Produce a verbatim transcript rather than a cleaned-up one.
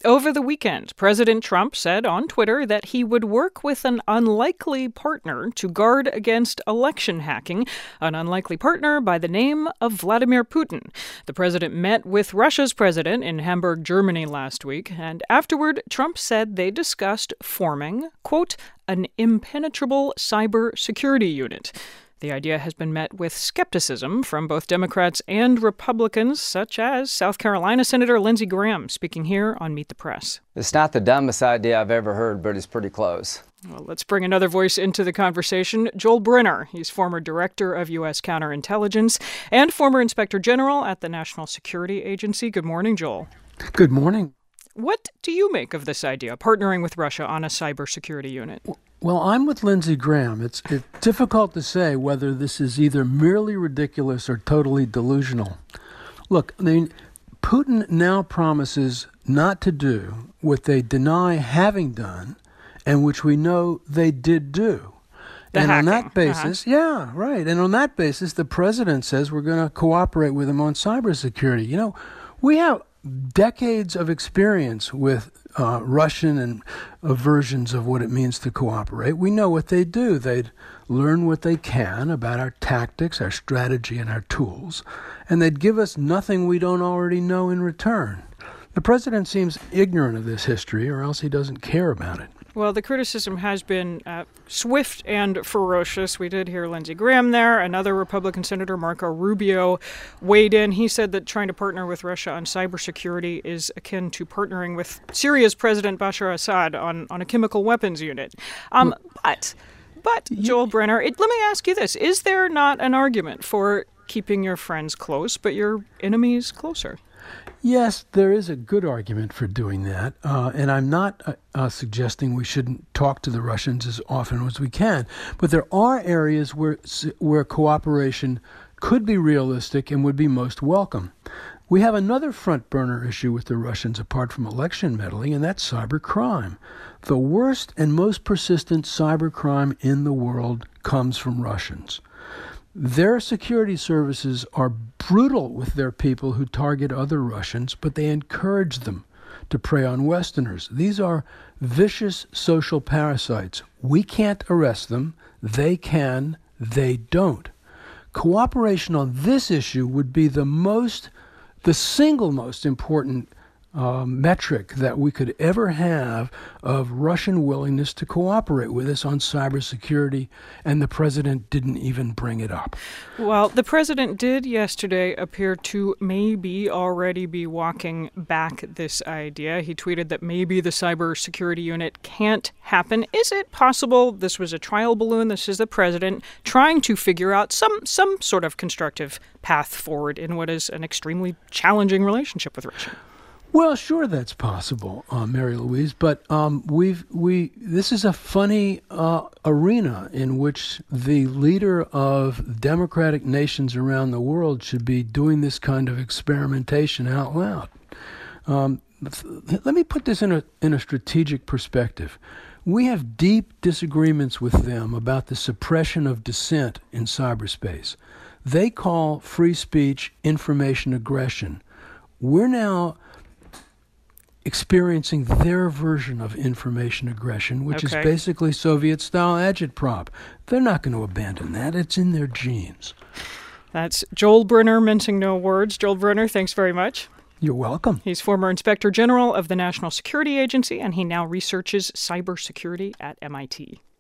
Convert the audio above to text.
Over the weekend, President Trump said on Twitter that he would work with an unlikely partner to guard against election hacking, an unlikely partner by the name of Vladimir Putin. The president met with Russia's president in Hamburg, Germany last week, and afterward, Trump said they discussed forming, quote, an impenetrable cyber security unit. The idea has been met with skepticism from both Democrats and Republicans, such as South Carolina Senator Lindsey Graham, speaking here on Meet the Press. It's not the dumbest idea I've ever heard, but it's pretty close. Well, let's bring another voice into the conversation. Joel Brenner. He's former director of U S counterintelligence and former inspector general at the National Security Agency. Good morning, Joel. Good morning. What do you make of this idea, partnering with Russia on a cybersecurity unit? Well, I'm with Lindsey Graham. It's, it's difficult to say whether this is either merely ridiculous or totally delusional. Look, I mean, Putin now promises not to do what they deny having done and which we know they did do. The and hacking. on that basis, uh-huh. yeah, right. And on that basis, the president says we're going to cooperate with him on cybersecurity. You know, we have decades of experience with uh, Russian and uh, versions of what it means to cooperate. We know what they do. They'd learn what they can about our tactics, our strategy, and our tools, and they'd give us nothing we don't already know in return. The president seems ignorant of this history, or else he doesn't care about it. Well, the criticism has been uh, swift and ferocious. We did hear Lindsey Graham there. Another Republican Senator, Marco Rubio, weighed in. He said that trying to partner with Russia on cybersecurity is akin to partnering with Syria's President Bashar Assad on, on a chemical weapons unit. Um, but, but Joel Brenner, it, let me ask you this. Is there not an argument for keeping your friends close, but your enemies closer? Yes, there is a good argument for doing that, uh, and I'm not uh, uh, suggesting we shouldn't talk to the Russians as often as we can, but there are areas where where cooperation could be realistic and would be most welcome. We have another front burner issue with the Russians apart from election meddling, and that's cybercrime. The worst and most persistent cybercrime in the world comes from Russians. Their security services are brutal with their people who target other Russians, but they encourage them to prey on Westerners. These are vicious social parasites. We can't arrest them. They can. They don't. Cooperation on this issue would be the most, the single most important Uh, metric that we could ever have of Russian willingness to cooperate with us on cybersecurity, and the president didn't even bring it up. Well, the president did yesterday appear to maybe already be walking back this idea. He tweeted that maybe the cybersecurity unit can't happen. Is it possible this was a trial balloon? This is the president trying to figure out some, some sort of constructive path forward in what is an extremely challenging relationship with Russia? Well, sure, that's possible, uh, Mary Louise. But um, we've we this is a funny uh, arena in which the leader of democratic nations around the world should be doing this kind of experimentation out loud. Um, let me put this in a in a strategic perspective. We have deep disagreements with them about the suppression of dissent in cyberspace. They call free speech information aggression. We're now experiencing their version of information aggression, which okay. is basically Soviet-style agitprop. They're not going to abandon that. It's in their genes. That's Joel Brenner, mincing no words. Joel Brenner, thanks very much. You're welcome. He's former inspector general of the National Security Agency, and he now researches cybersecurity at M I T.